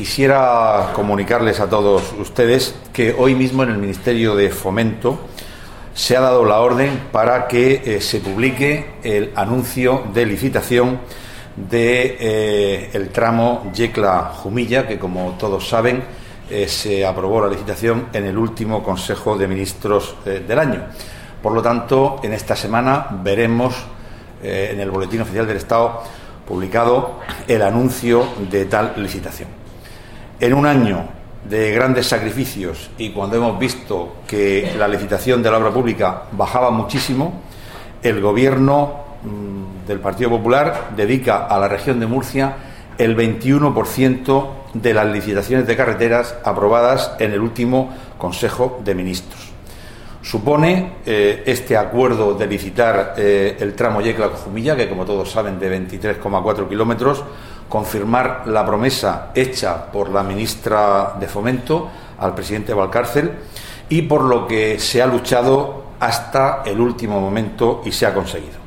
Quisiera comunicarles a todos ustedes que hoy mismo en el Ministerio de Fomento se ha dado la orden para que se publique el anuncio de licitación de el tramo Yecla-Jumilla, que como todos saben se aprobó la licitación en el último Consejo de Ministros del año. Por lo tanto, en esta semana veremos en el Boletín Oficial del Estado publicado el anuncio de tal licitación. En un año de grandes sacrificios y cuando hemos visto que la licitación de la obra pública bajaba muchísimo, el Gobierno del Partido Popular dedica a la región de Murcia el 21% de las licitaciones de carreteras aprobadas en el último Consejo de Ministros. Supone este acuerdo de licitar el tramo Yecla-Jumilla, que como todos saben de 23,4 kilómetros, confirmar la promesa hecha por la ministra de Fomento al presidente Valcárcel y por lo que se ha luchado hasta el último momento y se ha conseguido.